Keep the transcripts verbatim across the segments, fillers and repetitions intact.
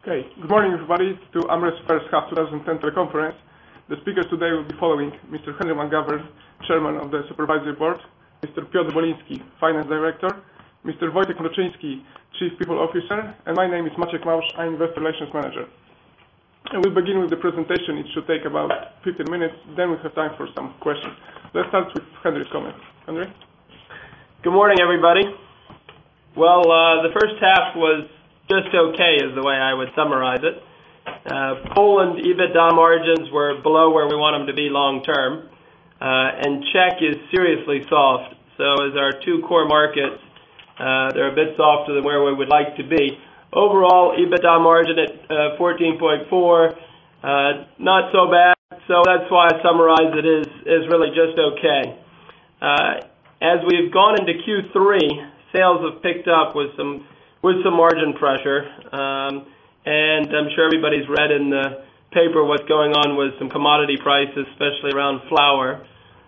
Okay, good morning everybody to AmRest first half twenty ten teleconference. The speakers today will be following Mister Henry McGovern, Chairman of the Supervisory Board, Mister Piotr Boliński, Finance Director, Mister Wojtek Mroczyński, Chief People Officer, and my name is Maciek Małsz, I'm Investor Relations Manager. And we'll begin with the presentation. It should take about fifteen minutes, then we'll have time for some questions. Let's start with Henry's comments. Henry? Good morning everybody. Well, uh, the first half was just okay is the way I would summarize it. Uh, Poland EBITDA margins were below where we want them to be long term, uh, and Czech is seriously soft. So as our two core markets, uh, they're a bit softer than where we would like to be. Overall, EBITDA margin at uh, fourteen point four, uh, not so bad. So that's why I summarize it is is really just okay. Uh, as we've gone into Q three, sales have picked up with some with some margin pressure, um, and I'm sure everybody's read in the paper what's going on with some commodity prices, especially around flour.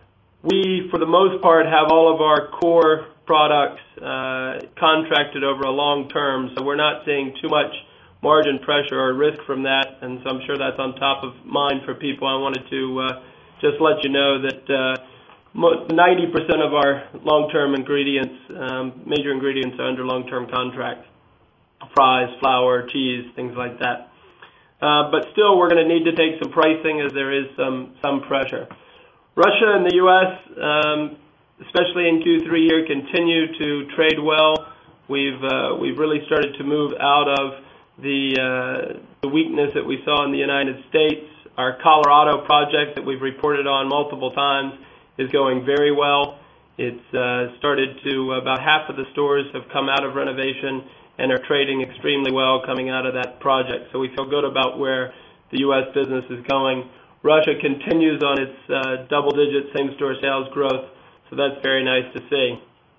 We, for the most part, have all of our core products uh, contracted over a long term, so we're not seeing too much margin pressure or risk from that, and so I'm sure that's on top of mind for people. I wanted to uh, just let you know that uh, ninety percent of our long-term ingredients, um, major ingredients, are under long-term contracts. Fries, flour, cheese, things like that. Uh, but still, we're going to need to take some pricing as there is some some pressure. Russia and the U S, um, especially in Q three here, continue to trade well. We've uh, we've really started to move out of the uh, the weakness that we saw in the United States. Our Colorado project that we've reported on multiple times is going very well. It's uh, started to, about half of the stores have come out of renovation and are trading extremely well coming out of that project. So we feel good about where the U S business is going. Russia continues on its uh, double-digit same-store sales growth, so that's very nice to see.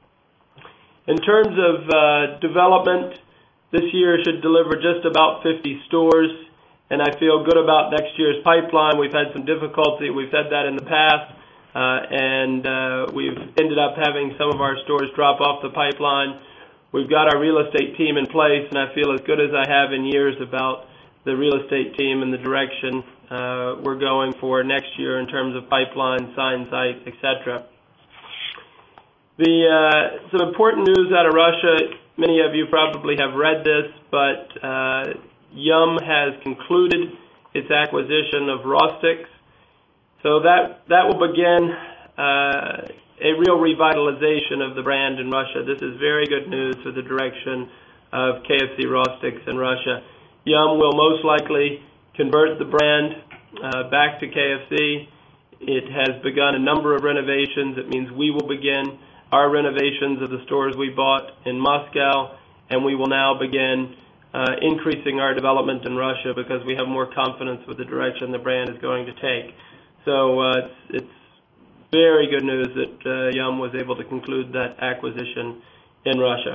In terms of uh, development, this year should deliver just about fifty stores, and I feel good about next year's pipeline. We've had some difficulty. We've said that in the past. Uh, and uh, we've ended up having some of our stores drop off the pipeline. We've got our real estate team in place, and I feel as good as I have in years about the real estate team and the direction uh, we're going for next year in terms of pipeline, sign site, et cetera. The, uh, some important news out of Russia, many of you probably have read this, but uh, Yum has concluded its acquisition of Rostix. So that that will begin uh, a real revitalization of the brand in Russia. This is very good news for the direction of K F C Rostix in Russia. Yum will most likely convert the brand uh, back to K F C. It has begun a number of renovations. It means we will begin our renovations of the stores we bought in Moscow, and we will now begin uh, increasing our development in Russia because we have more confidence with the direction the brand is going to take. So uh, it's, it's very good news that uh, Yum was able to conclude that acquisition in Russia.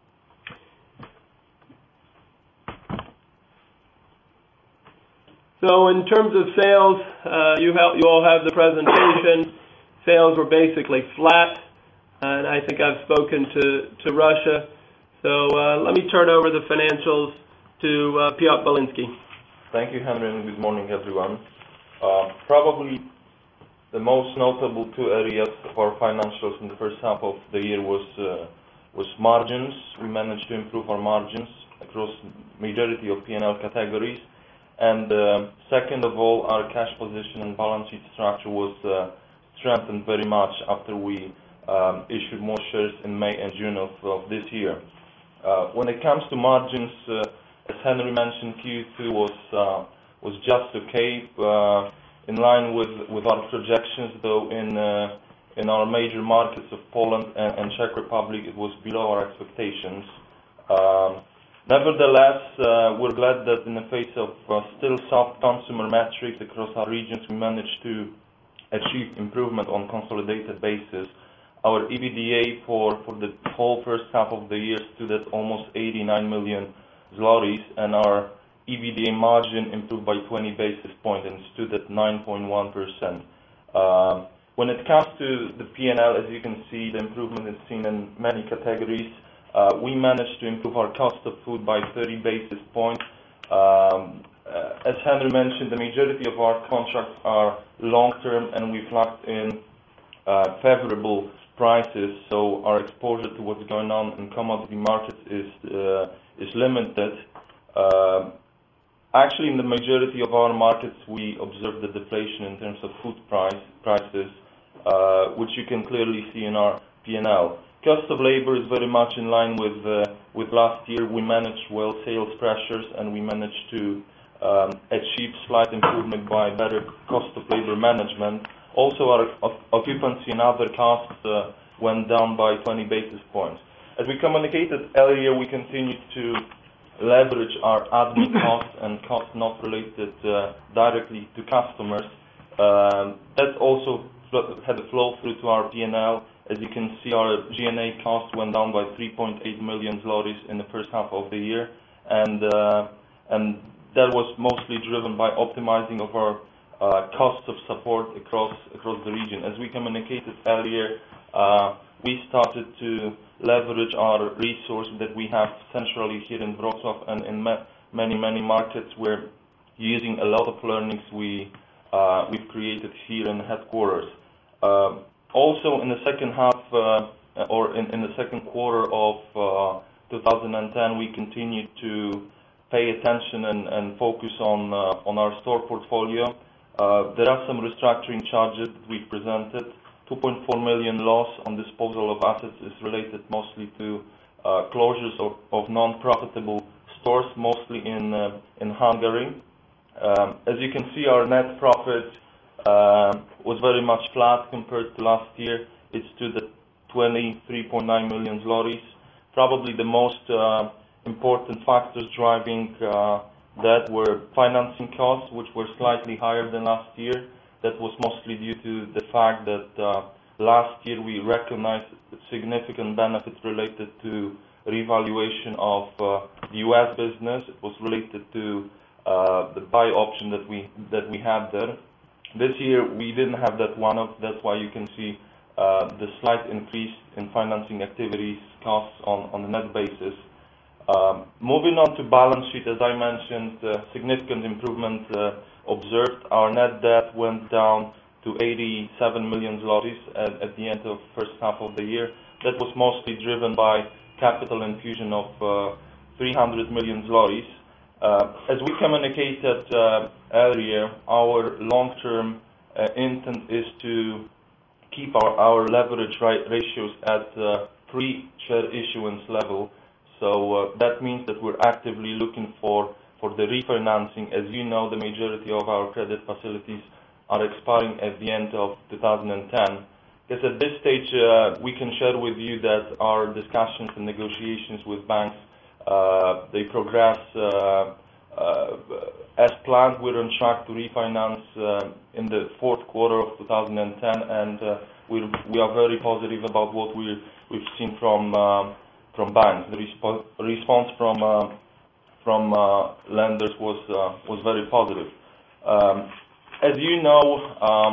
So in terms of sales, uh, you, have, you all have the presentation. Sales were basically flat, and I think I've spoken to, to Russia. So uh, let me turn over the financials to uh, Piotr Boliński. Thank you, Henry, and good morning, everyone. Uh, probably the most notable two areas of our financials in the first half of the year was uh, was margins. We managed to improve our margins across majority of P and L categories. And uh, second of all, our cash position and balance sheet structure was uh, strengthened very much after we um, issued more shares in May and June of, of this year. Uh, when it comes to margins, uh, as Henry mentioned, Q two was uh, was just okay, uh, in line with, with our projections, though in uh, in our major markets of Poland and, and Czech Republic it was below our expectations. Um, nevertheless, uh, we're glad that in the face of uh, still soft consumer metrics across our regions, we managed to achieve improvement on consolidated basis. Our EBITDA for, for the whole first half of the year stood at almost eighty-nine million zlotys, and our EBITDA margin improved by twenty basis points and stood at nine point one percent. Uh, when it comes to the P and L, as you can see, the improvement is seen in many categories. Uh, we managed to improve our cost of food by thirty basis points, Um, uh, as Henry mentioned, the majority of our contracts are long-term, and we've locked in uh, favorable prices, so our exposure to what's going on in commodity markets is uh, is limited. Uh, actually, in the majority of our markets, we observe the deflation in terms of food price prices, uh, which you can clearly see in our P and L. Cost of labor is very much in line with uh, with last year. We managed well sales pressures, and we managed to um, achieve slight improvement by better cost of labor management. Also, our occupancy and other costs uh, went down by twenty basis points. As we communicated earlier, we continued to leverage our admin costs and costs not related uh, directly to customers. Um, that also had a flow through to our P and L. As you can see, our G and A costs went down by three point eight million zlotys in the first half of the year, and uh, and that was mostly driven by optimizing of our uh, costs of support across across the region. As we communicated earlier, uh, we started to leverage our resource that we have centrally here in Wrocław and in ma many many markets. We're using a lot of learnings we uh, we've created here in headquarters. Uh, Also, in the second half, uh, or in, in the second quarter of uh, two thousand ten, we continued to pay attention and, and focus on uh, on our store portfolio. Uh, there are some restructuring charges that we presented. two point four million loss on disposal of assets is related mostly to uh, closures of, of non-profitable stores, mostly in uh, in Hungary. Um, as you can see, our net profit Uh, was very much flat compared to last year. It stood at twenty-three point nine million zlotys. Probably the most uh, important factors driving uh, that were financing costs, which were slightly higher than last year. That was mostly due to the fact that uh, last year we recognized significant benefits related to revaluation of uh, the U S business. It was related to uh, the buy option that we that we had there. This year we didn't have that one-off. That's why you can see uh, the slight increase in financing activities costs on, on a net basis. Um, moving on to balance sheet, as I mentioned, uh, significant improvement uh, observed. Our net debt went down to eighty-seven million zlotys at, at the end of the first half of the year. That was mostly driven by capital infusion of uh, three hundred million zlotys. Uh, as we communicated uh, earlier, our long-term uh, intent is to keep our, our leverage ratios at uh, pre-share issuance level. So uh, that means that we're actively looking for, for the refinancing. As you know, the majority of our credit facilities are expiring at the end of two thousand ten. Because at this stage, uh, we can share with you that our discussions and negotiations with banks Uh, they progress uh, uh, as planned. We're on track to refinance uh, in the fourth quarter of two thousand ten, and uh, we we are very positive about what we we've seen from uh, from banks. The respo response from uh, from uh, lenders was uh, was very positive. Um, as you know, um,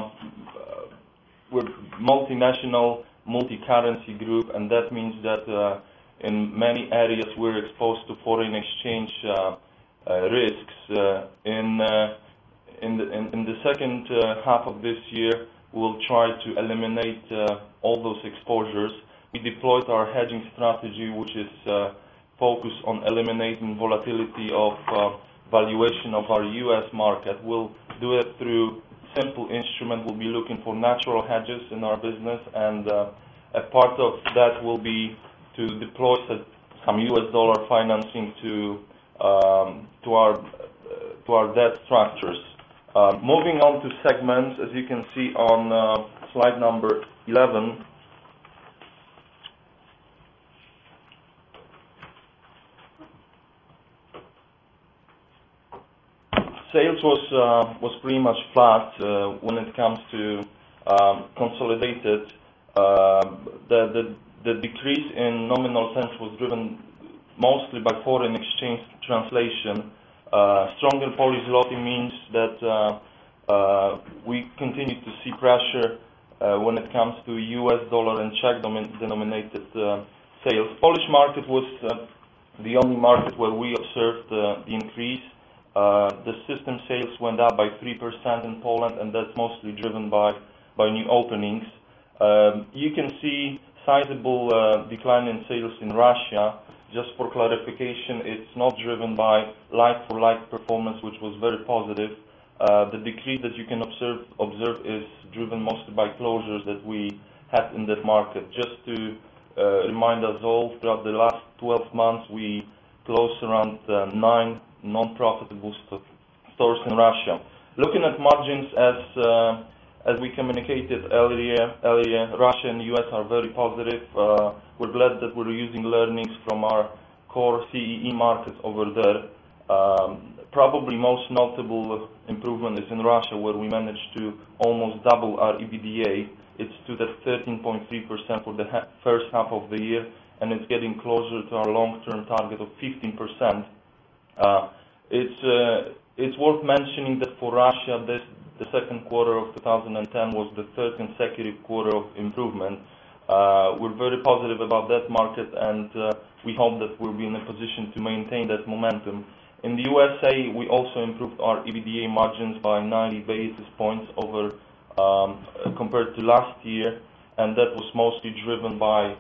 we're multinational, multi-currency group, and that means that Uh, in many areas we're exposed to foreign exchange uh, uh, risks. Uh, in, uh, in, the, in, in the second uh, half of this year, we'll try to eliminate uh, all those exposures. We deployed our hedging strategy, which is uh, focused on eliminating volatility of uh, valuation of our U S market. We'll do it through simple instrument. We'll be looking for natural hedges in our business, and uh, a part of that will be to deploy some U S dollar financing to um, to our uh, to our debt structures. Uh, moving on to segments, as you can see on uh, slide number eleven. Sales was uh, was pretty much flat uh, when it comes to um, consolidated. Uh, the, the The decrease in nominal terms was driven mostly by foreign exchange translation. Uh, stronger Polish zloty means that uh, uh, we continue to see pressure uh, when it comes to U S dollar and Czech denominated uh, sales. Polish market was uh, the only market where we observed uh, the increase. Uh, the system sales went up by three percent in Poland, and that's mostly driven by, by new openings. Um, you can see sizable uh, decline in sales in Russia. Just for clarification, it's not driven by like-for-like performance, which was very positive. Uh, the decrease that you can observe, observe is driven mostly by closures that we had in that market. Just to uh, remind us all, throughout the last twelve months, we closed around uh, nine non-profitable st stores in Russia. Looking at margins, as uh, as we communicated earlier, earlier, Russia and the U S are very positive. Uh, we're glad that we're using learnings from our core C E E markets over there. Um, probably most notable improvement is in Russia, where we managed to almost double our E B D A. It's to the thirteen point three percent for the ha first half of the year, and it's getting closer to our long-term target of fifteen percent. Uh, it's uh, it's worth mentioning that for Russia, this the second quarter of two thousand ten was the third consecutive quarter of improvement. Uh, we're very positive about that market, and uh, we hope that we'll be in a position to maintain that momentum. In the U S A, we also improved our E B D A margins by ninety basis points over um, compared to last year, and that was mostly driven by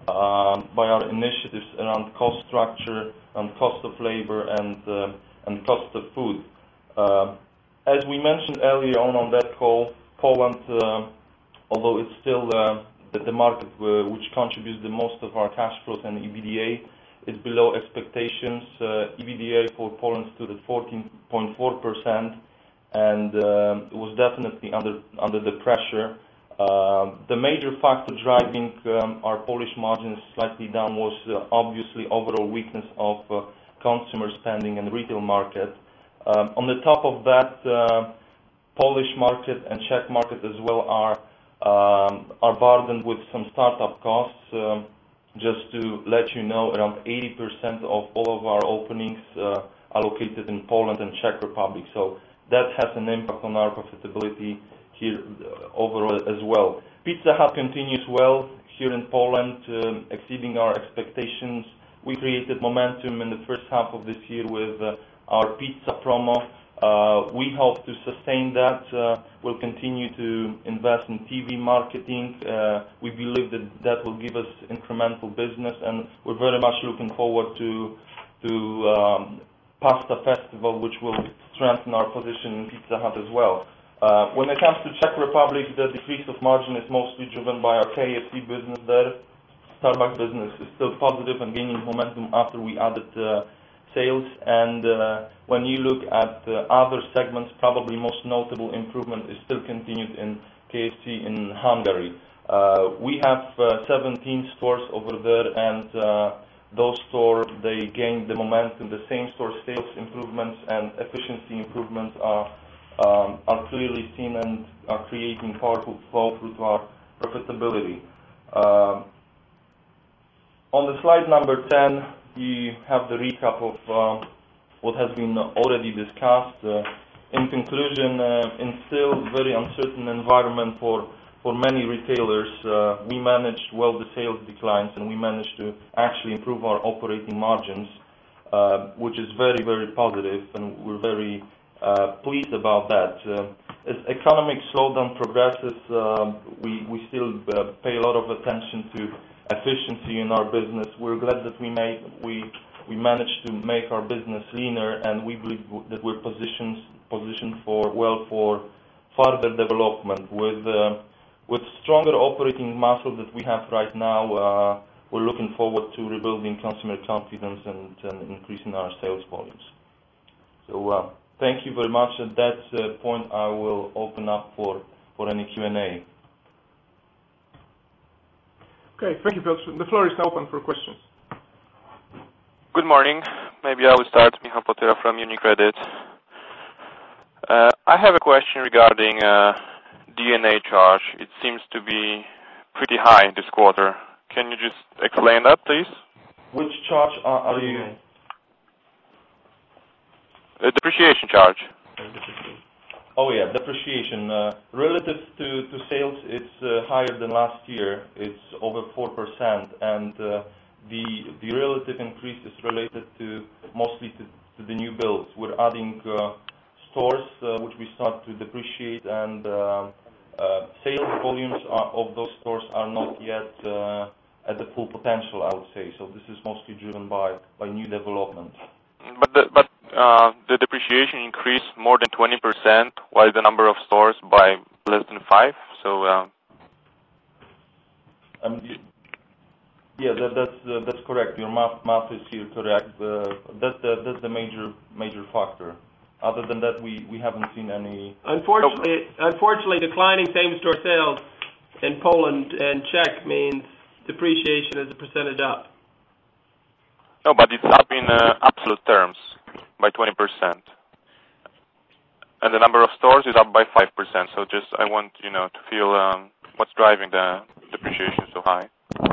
um, by our initiatives around cost structure and cost of labor and uh, and cost of food. Uh, As we mentioned earlier on on that call, Poland, uh, although it's still uh, the, the market uh, which contributes the most of our cash flows and E B D A, is below expectations. Uh, E B D A for Poland stood at fourteen point four percent, and uh, it was definitely under under the pressure. Uh, the major factor driving um, our Polish margins slightly down was uh, obviously overall weakness of uh, consumer spending and retail market. Um, on the top of that, uh, Polish market and Czech market as well are um, are burdened with some startup costs. Um, just to let you know, around eighty percent of all of our openings uh, are located in Poland and Czech Republic. So that has an impact on our profitability here uh, overall as well. Pizza Hut continues well here in Poland, um, exceeding our expectations. We created momentum in the first half of this year with uh, our pizza promo. Uh, we hope to sustain that. Uh, we'll continue to invest in T V marketing. Uh, we believe that that will give us incremental business, and we're very much looking forward to to um, Pasta Festival, which will strengthen our position in Pizza Hut as well. Uh, when it comes to Czech Republic, the decrease of margin is mostly driven by our K F C business there. Starbucks business is still positive and gaining momentum after we added uh, sales, and uh, when you look at uh, other segments, probably most notable improvement is still continued in K F C in Hungary. Uh, we have uh, seventeen stores over there, and uh, those stores, they gain the momentum. The same store sales improvements and efficiency improvements are um, are clearly seen and are creating powerful flow through to our profitability. Uh, on the slide number ten, you have the recap of uh, what has been already discussed. Uh, in conclusion, uh, in still very uncertain environment for, for many retailers, uh, we managed well the sales declines, and we managed to actually improve our operating margins, uh, which is very, very positive, and we're very uh, pleased about that. Uh, as economic slowdown progresses, uh, we, we still uh, pay a lot of attention to efficiency in our business. We're glad that we made we we managed to make our business leaner, and we believe that we're positioned positioned for well for further development. With uh, with stronger operating muscle that we have right now, uh, we're looking forward to rebuilding consumer confidence and, and increasing our sales volumes. So uh, thank you very much. At that uh, point, I will open up for for any Q and A. Okay, thank you, Piotr. The floor is now open for questions. Good morning. Maybe I will start. Michał Potyra from UniCredit. Uh, I have a question regarding uh, D N A charge. It seems to be pretty high this quarter. Can you just explain that, please? Which charge are, are you? A depreciation charge. Oh yeah, depreciation. Uh, relative to, to sales, it's uh, higher than last year. It's over four percent, and uh, the the relative increase is related to mostly to, to the new builds. We're adding uh, stores uh, which we start to depreciate, and uh, uh, sales volumes are, of those stores are not yet uh, at the full potential, I would say. So this is mostly driven by, by new development. But the, but uh, the depreciation increased more than twenty percent, while the number of stores by less than five. So. Uh, um, Yeah, that, that's uh, that's correct. Your math math is here correct. Uh, that's the that's the major major factor. Other than that, we, we haven't seen any. Unfortunately, unfortunately, declining same-store sales in Poland and Czech means depreciation is a percentage up. No, but it's up in uh, absolute terms by twenty percent, and the number of stores is up by five percent. So just I want you know to feel um, what's driving the depreciation so high.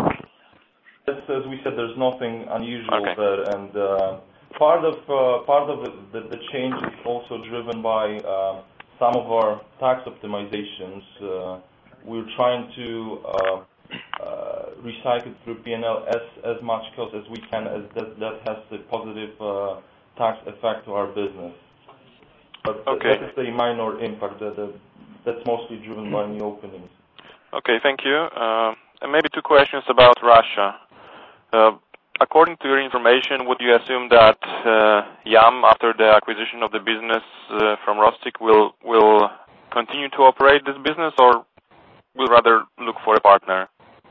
As, as we said, there's nothing unusual okay. there, and uh, part of uh, part of the, the, the change is also driven by uh, some of our tax optimizations. Uh, we're trying to uh, uh, recycle through P and L as as much cost as we can, as that that has a positive uh, tax effect to our business. But okay. that is a minor impact. That, that that's mostly driven by new openings. Okay, thank you. Uh, and maybe two questions about Russia. Uh, according to your information, would you assume that uh, Yum, after the acquisition of the business uh, from Rostik, will will continue to operate this business, or will rather look for a partner?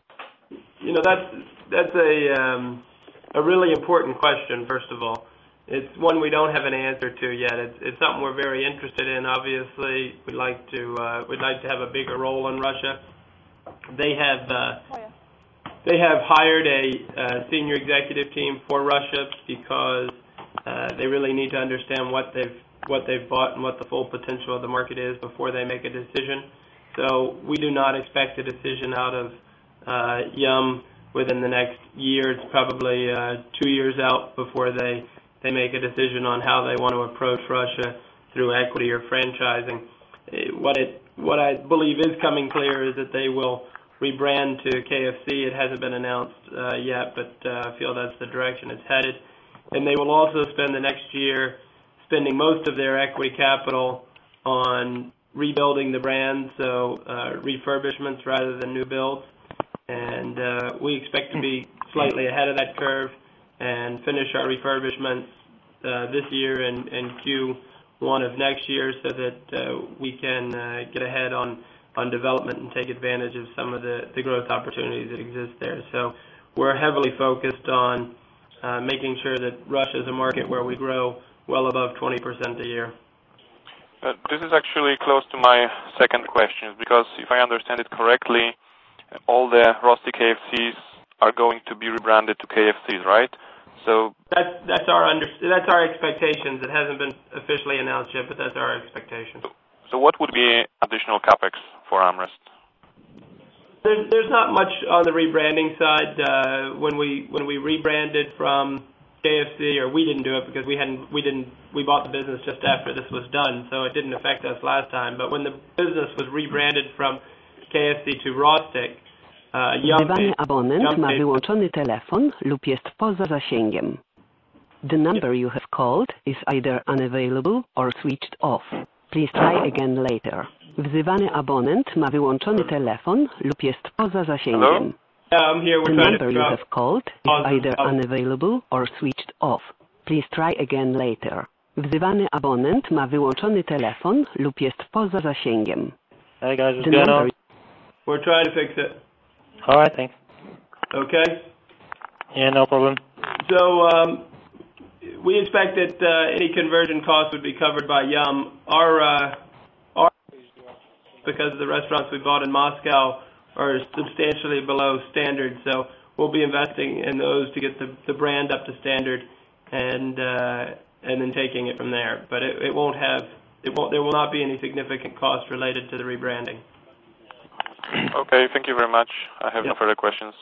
You know, that's that's a um, a really important question. First of all, it's one we don't have an answer to yet. It's it's something we're very interested in. Obviously, we'd like to uh, we'd like to have a bigger role in Russia. They have. Uh, They have hired a uh, senior executive team for Russia because uh, they really need to understand what they've what they've bought and what the full potential of the market is before they make a decision. So we do not expect a decision out of uh, Yum within the next year. It's probably uh, two years out before they they make a decision on how they want to approach Russia through equity or franchising. What it what I believe is coming clear is that they will rebrand to K F C. It hasn't been announced uh, yet, but uh, I feel that's the direction it's headed. And they will also spend the next year spending most of their equity capital on rebuilding the brand, so uh, refurbishments rather than new builds. And uh, we expect to be slightly ahead of that curve and finish our refurbishments uh, this year and, and Q one of next year, so that uh, we can uh, get ahead on on development and take advantage of some of the, the growth opportunities that exist there. So we're heavily focused on uh, making sure that Russia is a market where we grow well above twenty percent a year. Uh, this is actually close to my second question, because if I understand it correctly, all the Rostik K F Cs are going to be rebranded to K F Cs, right? So that's that's our under, that's our expectations. It hasn't been officially announced yet, but that's our expectation. So, so what would be additional capex for AmRest? There's, there's not much on the rebranding side. Uh, when we when we rebranded from K F C, or we didn't do it because we hadn't we didn't we bought the business just after this was done, so it didn't affect us last time. But when the business was rebranded from K F C to Rostik, uh, Wzywany abonent ma wyłączony telefon lub jest poza zasięgiem. The number you have called is either unavailable or switched off. Please try again later. Wzywany abonent ma wyłączony telefon lub jest poza zasięgiem. Yeah, I'm here. We're the trying number to you have called is either unavailable or switched off. Please try again later. Wzywany abonent ma wyłączony telefon lub jest poza zasięgiem. Hey guys, what's the going number on? We're trying to fix it. Alright, thanks. Okay. Yeah, no problem. So um, we expect that uh, any conversion costs would be covered by Yum. Our, uh, our because the restaurants we bought in Moscow are substantially below standard, so we'll be investing in those to get the, the brand up to standard, and uh, and then taking it from there. But it, it won't have it won't there will not be any significant cost related to the rebranding. Okay, thank you very much. I have Yep. no further questions.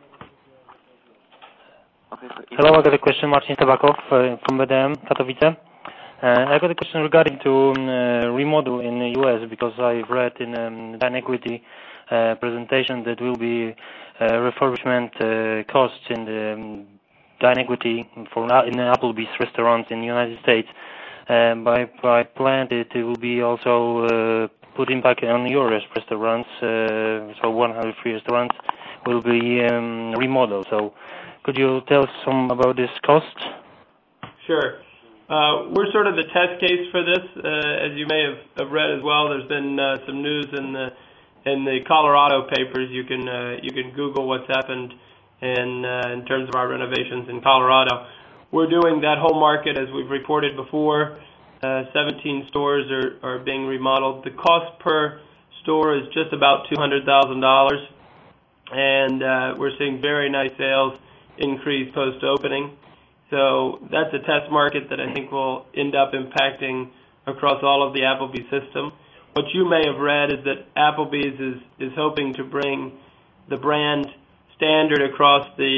Hello, I got a question, Marcin Tabakow uh, from B D M, Katowice. Uh, I got a question regarding to um, uh, remodel in the U S, because I've read in um, Dine Equity uh, presentation that will be uh, refurbishment uh, costs in the um, Dine Equity for in Applebee's restaurants in the United States. Uh, by by planned it, it will be also uh, put impact on your restaurants. Uh, so one hundred three restaurants will be um, remodeled. So could you tell us some about this cost? Sure. Uh, we're sort of the test case for this. Uh, as you may have, have read as well, there's been uh, some news in the in the Colorado papers. You can uh, you can Google what's happened in uh, in terms of our renovations in Colorado. We're doing that whole market as we've reported before. Uh, seventeen stores are, are being remodeled. The cost per store is just about two hundred thousand dollars, and uh, we're seeing very nice sales increase post-opening. So that's a test market that I think will end up impacting across all of the Applebee's system. What you may have read is that Applebee's is, is hoping to bring the brand standard across the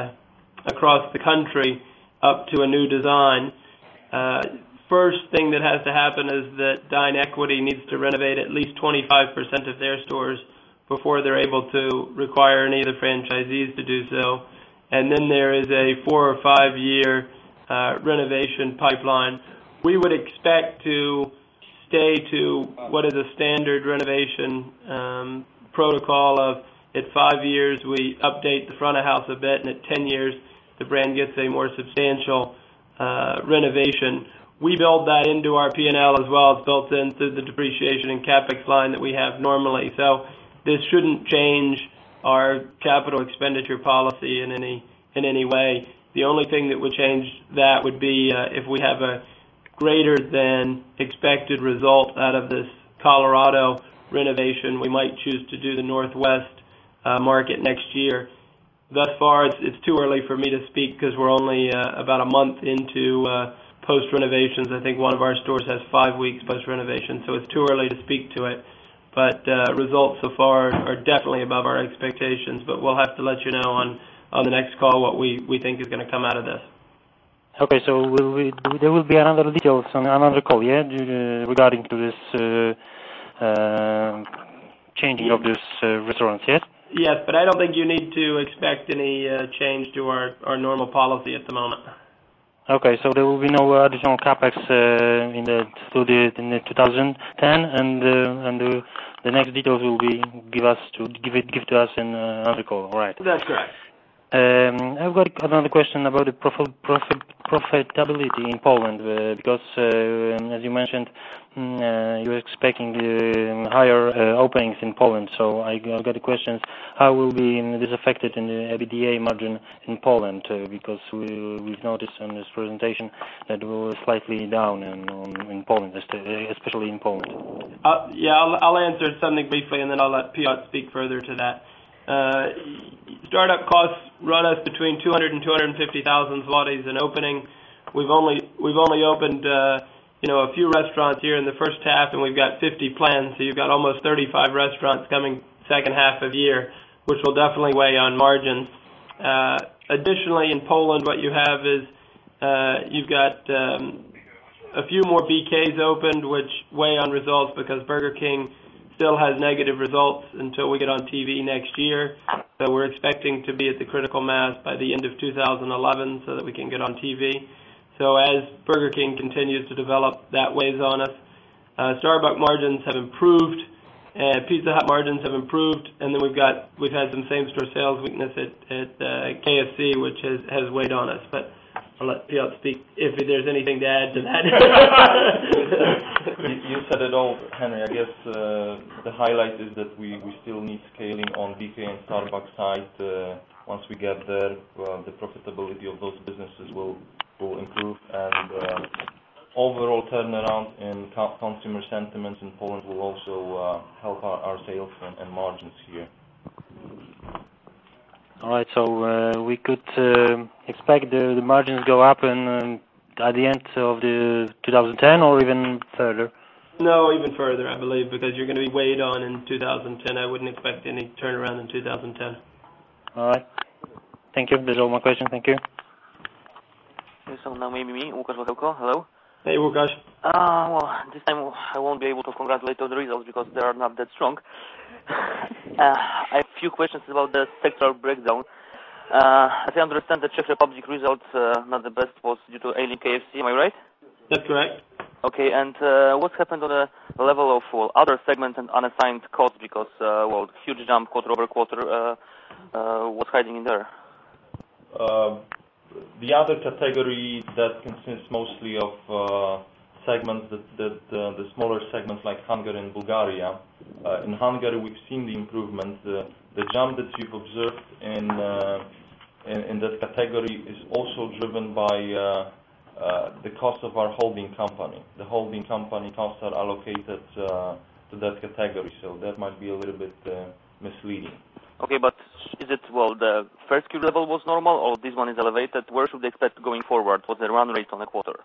uh, across the country up to a new design. Uh, first thing that has to happen is that Dine Equity needs to renovate at least twenty-five percent of their stores before they're able to require any of the franchisees to do so. And then there is a four or five year uh, renovation pipeline. We would expect to stay to what is a standard renovation um, protocol of at five years we update the front of house a bit, and at ten years the brand gets a more substantial uh, renovation. We build that into our P and L as well. It's built in through the depreciation and CapEx line that we have normally. So this shouldn't change our capital expenditure policy in any in any way. The only thing that would change that would be uh, if we have a greater than expected result out of this Colorado renovation, we might choose to do the Northwest uh, market next year. Thus far, it's, it's too early for me to speak because we're only uh, about a month into uh, post-renovations. I think one of our stores has five weeks post-renovation, so it's too early to speak to it. But uh, results so far are definitely above our expectations, but we'll have to let you know on, on the next call what we, we think is going to come out of this. Okay, so will we, there will be another details on another call, yeah, uh, regarding to this uh, uh, changing of this uh, restaurants, yes? Yes, but I don't think you need to expect any uh, change to our, our normal policy at the moment. Okay, so there will be no additional capex uh, in the to the in the two thousand ten, and uh, and the, the next details will be give us to give it give to us in uh, another call. All right. That's correct. Um, I've got another question about the profit, profit, profitability in Poland uh, because, uh, as you mentioned, mm, uh, you're expecting uh, higher uh, openings in Poland. So I, I've got the questions: how will be this affected in the EBITDA margin in Poland? Uh, because we, we've noticed on this presentation that we were slightly down in, in Poland, especially in Poland. Uh, yeah, I'll, I'll answer something briefly, and then I'll let Piotr speak further to that. Uh, startup costs run us between two hundred and two hundred fifty thousand zlotys an opening. We've only we've only opened uh, you know a few restaurants here in the first half, and we've got fifty planned. So you've got almost thirty-five restaurants coming second half of the year, which will definitely weigh on margins. Uh, additionally, in Poland, what you have is uh, you've got um, a few more B Ks opened, which weigh on results because Burger King still has negative results until we get on T V next year. So we're expecting to be at the critical mass by the end of two thousand eleven so that we can get on T V. So as Burger King continues to develop, that weighs on us. Uh, Starbucks margins have improved, and Pizza Hut margins have improved, and then we've got we've had some same-store sales weakness at, at uh, K F C, which has, has weighed on us. But I'll let Piotr speak if there's anything to add to that. you, you said it all, Henry. I guess uh, the highlight is that we, we still need scaling on B K and Starbucks side. Uh, once we get there, uh, the profitability of those businesses will will improve, and uh, overall turnaround in co- consumer sentiments in Poland will also uh, help our, our sales and, and margins here. All right, so uh, we could uh, expect the, the margins go up in, um, at the end of the two thousand ten or even further? No, even further, I believe, because you're going to be weighed on in two thousand ten. I wouldn't expect any turnaround in two thousand ten. All right. Thank you. That's all my question. Thank you. So now maybe me, Łukasz Wachełko. Hello. Hey, Łukasz. Uh, well, this time I won't be able to congratulate on the results because they are not that strong. uh, I have a few questions about the sectoral breakdown. Uh, as I understand, the Czech Republic result, uh, not the best, was due to ailing K F C. Am I right? That's correct. Okay, and uh, what happened on the level of well, other segments and unassigned costs? Because uh, well, huge jump quarter over quarter. Uh, uh, what's hiding in there? Uh, the other category that consists mostly of uh, segments that, that uh, the smaller segments like Hungary and Bulgaria. Uh, in Hungary, we've seen the improvement. Uh, the jump that you've observed in, uh, in in that category is also driven by uh, uh, the cost of our holding company. The holding company costs are allocated uh, to that category, so that might be a little bit uh, misleading. Okay, but is it, well, the first Q level was normal, or this one is elevated? Where should they expect going forward? What's the run rate on a quarter?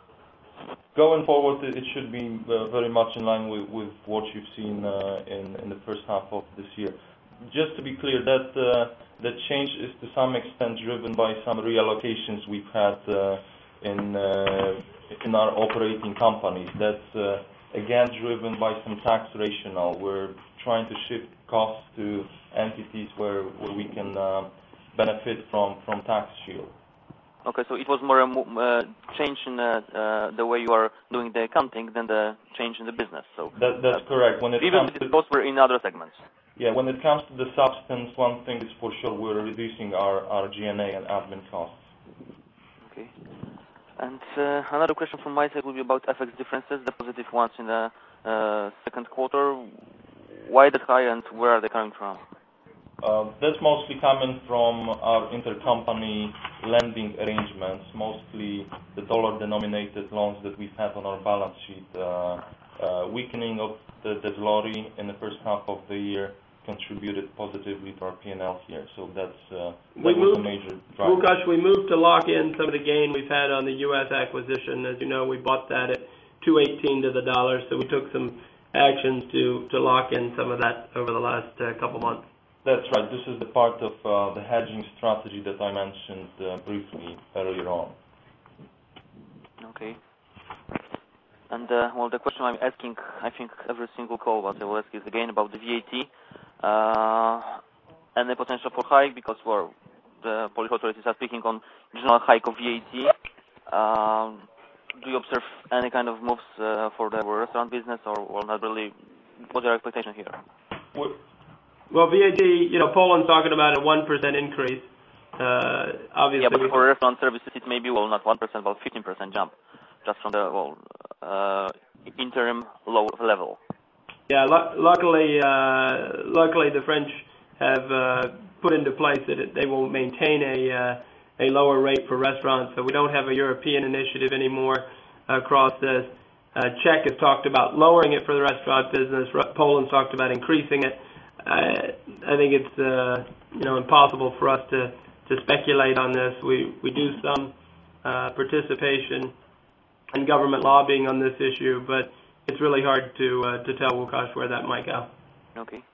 Going forward, it should be uh, very much in line with, with what you've seen uh, in, in the first half of this year. Just to be clear, that uh, that change is to some extent driven by some reallocations we've had uh, in uh, in our operating companies. That's uh, again driven by some tax rationale. We're trying to shift costs to entities where, where we can uh, benefit from, from tax shield. Okay, so it was more a uh, change in uh, uh, the way you are doing the accounting than the change in the business. So that, that's uh, correct. When it even comes the costs were in other segments. Yeah, when it comes to the substance, one thing is for sure we're reducing our, our G and A and admin costs. Okay. And uh, another question from my side would be about F X differences, the positive ones in the uh, second quarter. Why that high and where are they coming from? Uh, that's mostly coming from our intercompany lending arrangements, mostly the dollar-denominated loans that we've had on our balance sheet. Uh, uh, weakening of the, the zloty in the first half of the year contributed positively to our P and L here. So that's uh, that we was moved, a major driver. Łukasz, we moved to lock in some of the gain we've had on the U S acquisition. As you know, we bought that at two eighteen to the dollar, so we took some actions to, to lock in some of that over the last uh, couple months. That's right. This is the part of uh, the hedging strategy that I mentioned uh, briefly earlier on. Okay. And uh, well, the question I'm asking, I think every single call what I will ask is again about the V A T uh, and the potential for hike, because well, the Polish authorities are speaking on general hike of V A T. Uh, do you observe any kind of moves uh, for the restaurant business, or well, not really? What's your expectation here? What? Well, V A T, you know, Poland's talking about a one percent increase. Uh, obviously, yeah, but for restaurant services, it may be, well, not one percent, but fifteen percent jump, just from the, well, uh, interim low level. Yeah, lu- luckily, uh, luckily the French have uh, put into place that it, they will maintain a uh, a lower rate for restaurants, so we don't have a European initiative anymore across this. Uh, Czech has talked about lowering it for the restaurant business. Poland's talked about increasing it. I, I think it's uh, you know impossible for us to, to speculate on this. We we do some uh, participation in government lobbying on this issue, but it's really hard to uh, to tell, Łukasz, where that might go. Okay.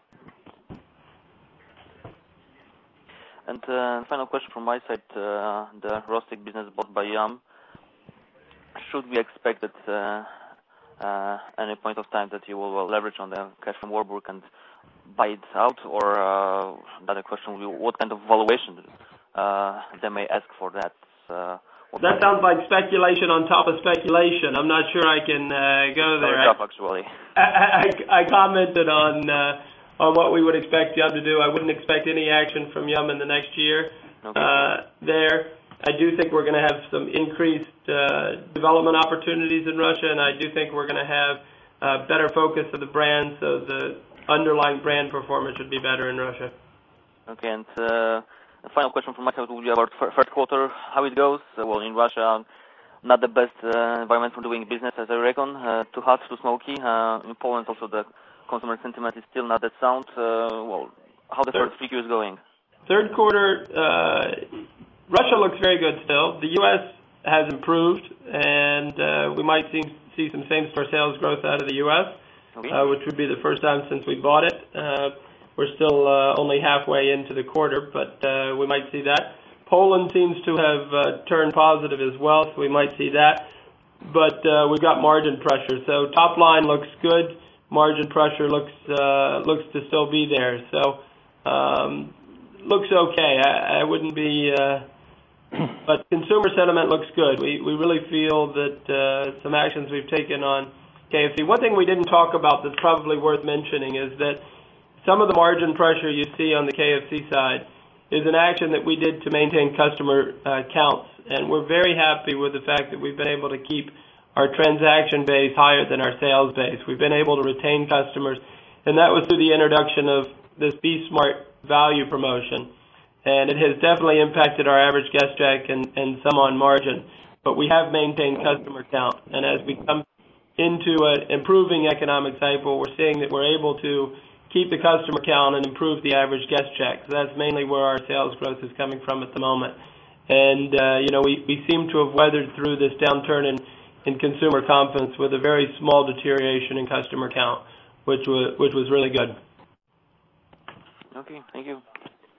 And uh, final question from my side: uh, the Rostic business bought by Yum. Should we expect that uh, uh, any point of time that you will well, leverage on the cash from Warburg and buy it out, or uh, another question will be what kind of valuation uh, they may ask for that? Uh, that sounds like speculation on top of speculation. I'm not sure I can uh, go there. Tough, actually. I, I, I commented on uh, on what we would expect Yum to do. I wouldn't expect any action from Yum in the next year. Okay. Uh, there, I do think we're going to have some increased uh, development opportunities in Russia, and I do think we're going to have uh, better focus of the brand, so the underlying brand performance should be better in Russia. Okay, and uh, a final question from myself will be about first quarter, how it goes. Uh, well, in Russia, not the best uh, environment for doing business, as I reckon. Uh, too hot, too smoky. Uh, in Poland, also the consumer sentiment is still not that sound. Uh, well, how the first three Q is going? Third quarter, uh, Russia looks very good still. The U S has improved, and uh, we might see, see some same-store sales growth out of the U S, okay. uh, which would be the first time since we bought it. Uh, we're still uh, only halfway into the quarter, but uh, we might see that. Poland seems to have uh, turned positive as well, so we might see that. But uh, we've got margin pressure. So top line looks good. Margin pressure looks uh, looks to still be there. So um, looks okay. I, I wouldn't be, uh, but consumer sentiment looks good. We we really feel that uh, some actions we've taken on K F C. One thing we didn't talk about that's probably worth mentioning is that some of the margin pressure you see on the K F C side is an action that we did to maintain customer uh, counts, and we're very happy with the fact that we've been able to keep our transaction base higher than our sales base. We've been able to retain customers, and that was through the introduction of this Be Smart value promotion, and it has definitely impacted our average guest check and, and some on margin, but we have maintained customer count, and as we come into an improving economic cycle, we're seeing that we're able to keep the customer count and improve the average guest check. So that's mainly where our sales growth is coming from at the moment. And, uh, you know, we, we seem to have weathered through this downturn in, in consumer confidence with a very small deterioration in customer count, which was, which was really good. Okay, thank you.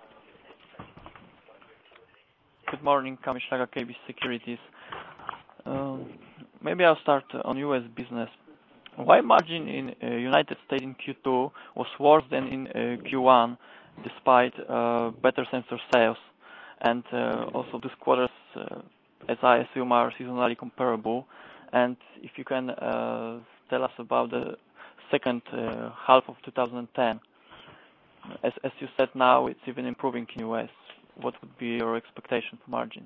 Good morning, Kamil Szlaga, K B Securities. Um, maybe I'll start on U S business. Why margin in uh, United States in Q two was worse than in uh, Q one, despite uh, better sensor sales? And uh, also this quarters, uh, as I assume, are seasonally comparable. And if you can uh, tell us about the second uh, half of two thousand ten. As, as you said now, it's even improving in U S. What would be your expectation for margins?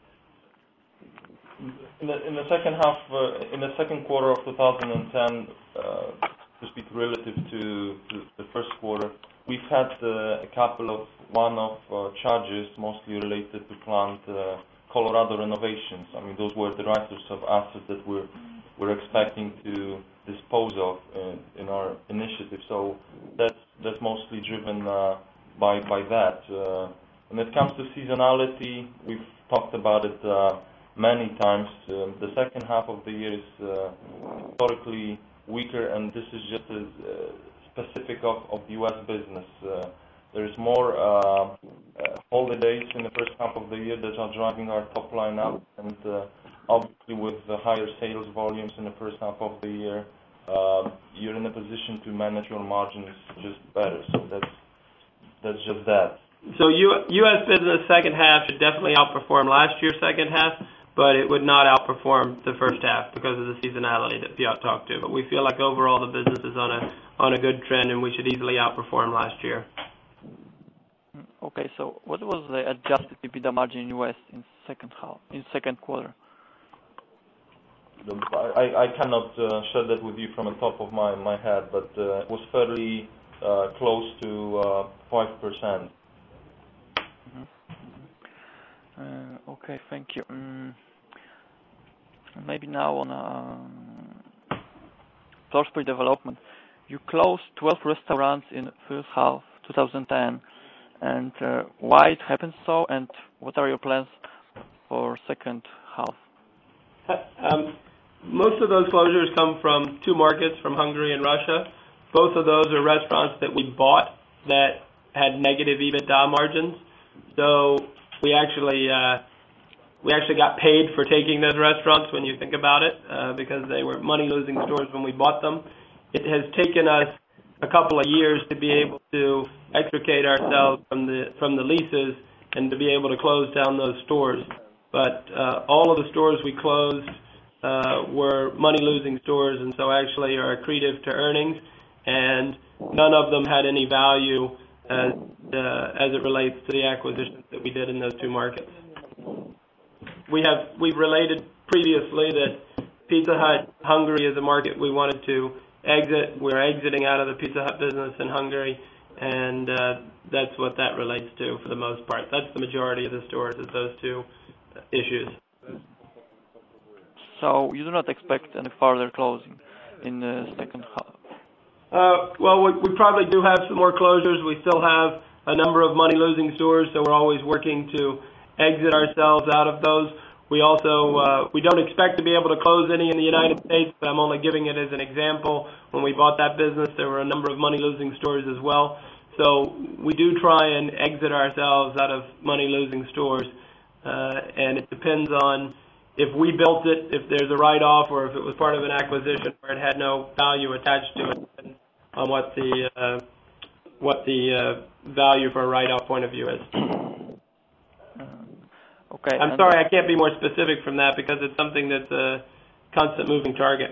In the, in the second half, uh, in the second quarter of two thousand ten, uh, to speak relative to, to the first quarter, we've had uh, a couple of one-off uh, charges, mostly related to plant uh, Colorado renovations. I mean, those were the writers of assets that we're we're expecting to dispose of in, in our initiative. So that's that's mostly driven uh, by by that. Uh, when it comes to seasonality, we've talked about it uh, many times. Um, the second half of the year is uh, historically weaker, and this is just a, uh, specific of, of U S business. Uh, there's more uh, uh, holidays in the first half of the year that are driving our top line up, and uh, obviously with the higher sales volumes in the first half of the year, uh, you're in a position to manage your margins just better. So that's that's just that. So U S business second half should definitely outperform last year's second half, but it would not outperform the first half because of the seasonality that Piotr talked to. But we feel like overall the business is on a on a good trend, and we should easily outperform last year. Okay, so what was the adjusted EBITDA margin in U S in second half, in second quarter? I, I cannot uh, share that with you from the top of my, my head, but uh, it was fairly uh, close to uh, five percent. Mm-hmm. Uh, okay, thank you. Um, maybe now on uh, floor space development. You closed twelve restaurants in first half twenty ten, and uh, why it happened so, and what are your plans for second half? Um, most of those closures come from two markets, from Hungary and Russia. Both of those are restaurants that we bought that had negative EBITDA margins. So we actually uh, we actually got paid for taking those restaurants when you think about it, uh, because they were money-losing stores when we bought them. It has taken us a couple of years to be able to extricate ourselves from the from the leases and to be able to close down those stores. But uh, all of the stores we closed uh, were money-losing stores, and so actually are accretive to earnings, and none of them had any value as, uh, as it relates to the acquisitions that we did in those two markets. We have we've related previously that Pizza Hut Hungary is a market we wanted to exit. We're exiting out of the Pizza Hut business in Hungary, and uh, that's what that relates to for the most part. That's the majority of the stores, is those two issues. So you do not expect any further closing in the second half? Uh, well, we, we probably do have some more closures. We still have a number of money-losing stores, so we're always working to exit ourselves out of those. We also, uh, we don't expect to be able to close any in the United States, but I'm only giving it as an example. When we bought that business, there were a number of money-losing stores as well. So we do try and exit ourselves out of money-losing stores, uh, and it depends on if we built it, if there's a write-off, or if it was part of an acquisition where it had no value attached to it, and on what the uh, what the uh, value for a write-off point of view is. Uh, okay. I'm sorry, I can't be more specific from that because it's something that's a constant moving target.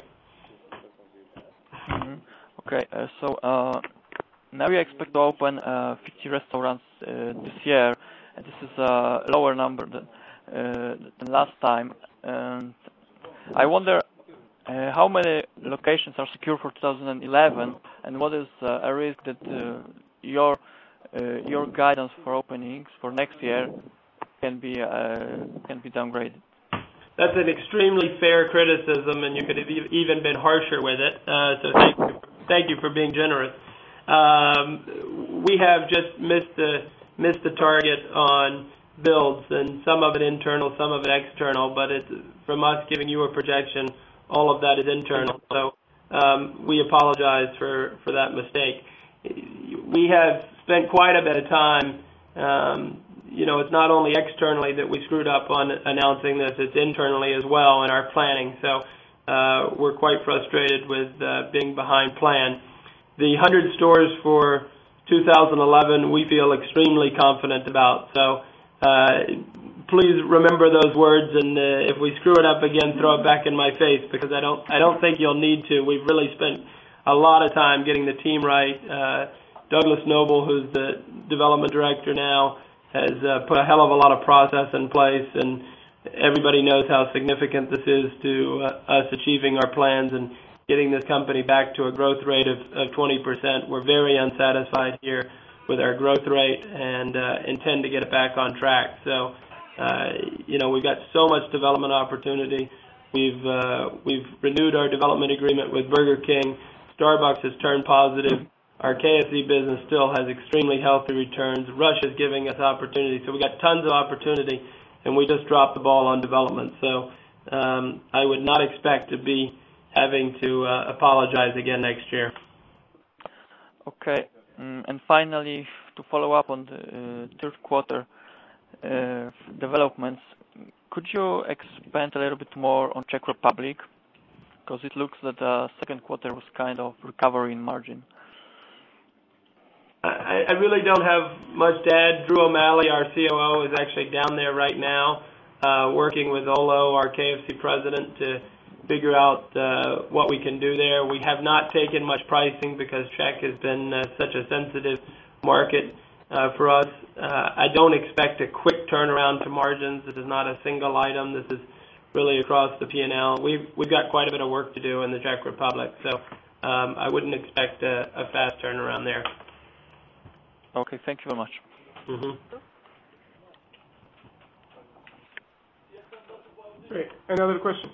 Mm-hmm. Okay, uh, so uh, now you expect to open uh, fifty restaurants uh, this year, and this is a lower number than, uh, than last time. And I wonder uh, how many locations are secure for two thousand eleven, and what is uh, a risk that uh, your uh, your guidance for openings for next year can be uh, can be downgraded. That's an extremely fair criticism, and you could have even been harsher with it. Uh, so thank you, thank you for being generous. Um, we have just missed the missed the target on builds, and some of it internal, some of it external. But it's from us giving you a projection. All of that is internal. So um, we apologize for for that mistake. We have spent quite a bit of time. Um, You know, it's not only externally that we screwed up on announcing this, it's internally as well in our planning. So uh, we're quite frustrated with uh, being behind plan. The one hundred stores for two thousand eleven we feel extremely confident about. So uh, please remember those words, and uh, if we screw it up again, throw it back in my face, because I don't, I don't think you'll need to. We've really spent a lot of time getting the team right. Uh, Douglas Noble, who's the development director now, has uh, put a hell of a lot of process in place, and everybody knows how significant this is to uh, us achieving our plans and getting this company back to a growth rate of, of twenty percent. We're very unsatisfied here with our growth rate and uh, intend to get it back on track. So, uh, you know, we've got so much development opportunity. We've uh, we've renewed our development agreement with Burger King. Starbucks has turned positive. Our K F C business still has extremely healthy returns. Russia's giving us opportunity. So we got tons of opportunity, and we just dropped the ball on development. So um, I would not expect to be having to uh, apologize again next year. Okay. Um, and finally, to follow up on the uh, third quarter uh, developments, could you expand a little bit more on Czech Republic? Because it looks that the second quarter was kind of recovery in margin. I, I really don't have much to add. Drew O'Malley, our C O O, is actually down there right now uh, working with Olo, our K F C president, to figure out uh, what we can do there. We have not taken much pricing because Czech has been uh, such a sensitive market uh, for us. Uh, I don't expect a quick turnaround to margins. This is not a single item. This is really across the P and L. We've, we've got quite a bit of work to do in the Czech Republic, so um, I wouldn't expect a, a fast turnaround there. Okay, thank you very much. Mm-hmm. Great. Any other question?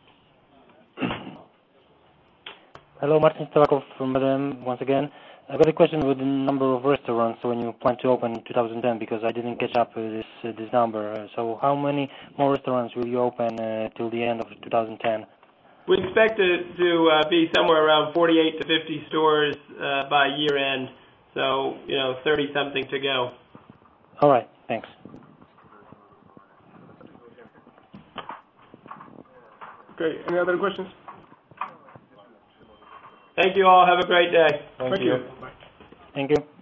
Hello, Martin Stelakov from Medem once again. I've got a question with the number of restaurants when you plan to open in two thousand ten, because I didn't catch up with this uh, this number. So how many more restaurants will you open uh, till the end of two thousand ten? We expect it to uh, be somewhere around forty-eight to fifty stores uh, by year end. So, you know, thirty-something to go. All right, thanks. Okay, any other questions? Thank you all. Have a great day. Thank, Thank you. you. Bye. Thank you.